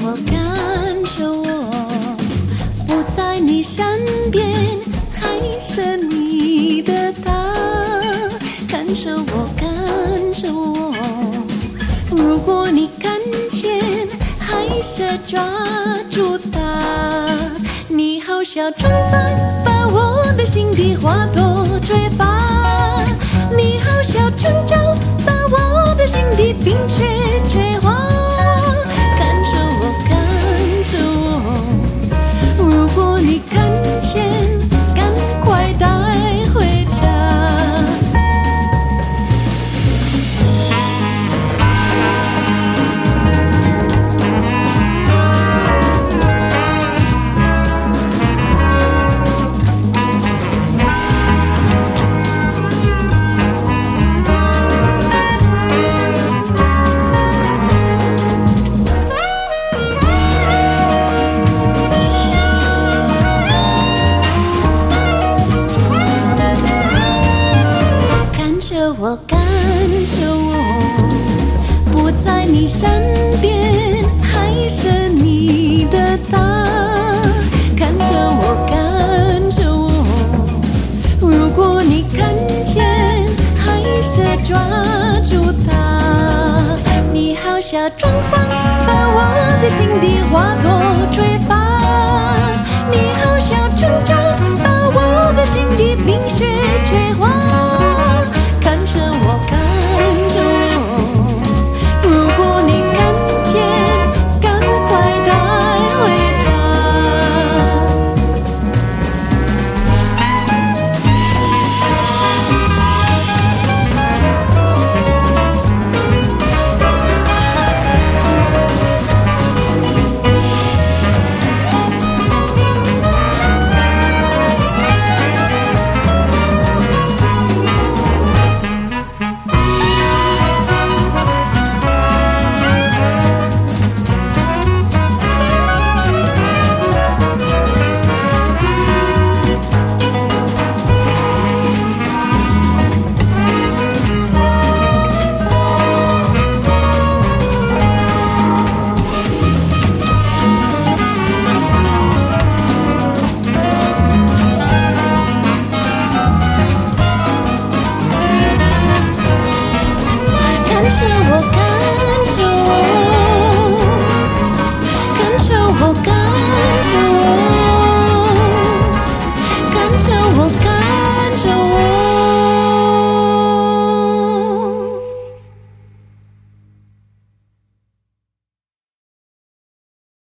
我，感受我，不在你身边，还是你的他。感受我，感受我，如果你看见，还是抓住他。你好像春风，把我的心底花朵吹发。你好像春潮，把我的心底冰雪吹化。看着我，看着我，如果你看见，赶快带回家。我感受我，不在你身边，还是你的他。看着我，看着我，如果你看见，还是抓住他。你好像春风，把我的心底花朵吹